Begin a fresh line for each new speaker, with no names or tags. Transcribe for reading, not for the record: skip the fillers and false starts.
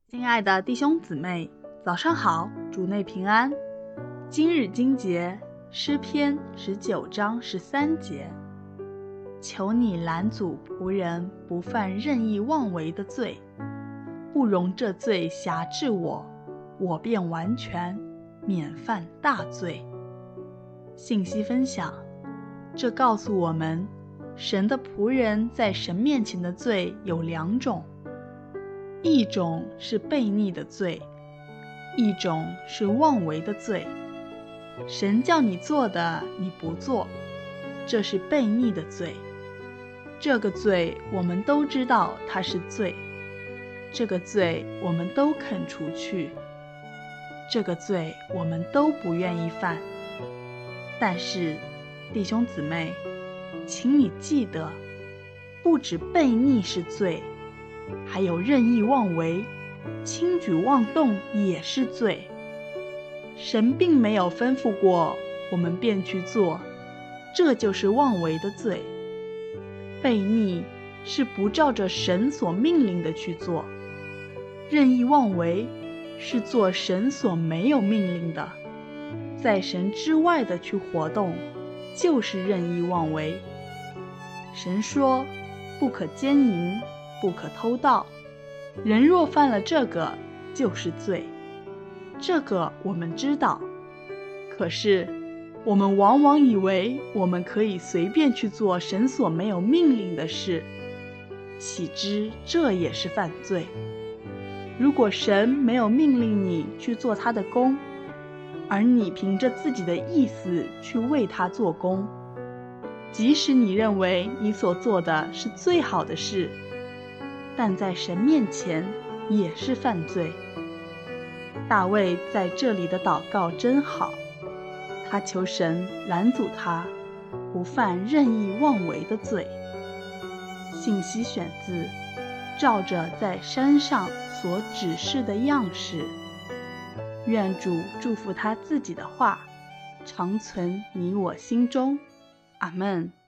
亲爱的弟兄姊妹，早上好，主内平安。今日经节，诗篇19章13节。求你拦阻仆人不犯任意妄为的罪，不容这罪辖制我，我便完全，免犯大罪。信息分享，这告诉我们，神的仆人在神面前的罪有两种，一种是悖逆的罪，一种是妄为的罪。神叫你做的你不做，这是悖逆的罪。这个罪我们都知道它是罪，这个罪我们都肯除去，这个罪我们都不愿意犯。但是弟兄姊妹，请你记得，不止悖逆是罪，还有任意妄为、轻举妄动也是罪。神并没有吩咐过我们便去做，这就是妄为的罪。悖逆是不照着神所命令的去做，任意妄为是做神所没有命令的，在神之外的去活动，就是任意妄为。神说，不可奸淫，不可偷盗，人若犯了这个，就是罪。这个我们知道，可是我们往往以为我们可以随便去做神所没有命令的事，岂知这也是犯罪。如果神没有命令你去做他的工，而你凭着自己的意思去为他做工，即使你认为你所做的是最好的事，但在神面前也是犯罪。大卫在这里的祷告真好，他求神拦阻他不犯任意妄为的罪。信息选自照着在山上所指示的样式。愿主祝福他自己的话，常存你我心中。阿们。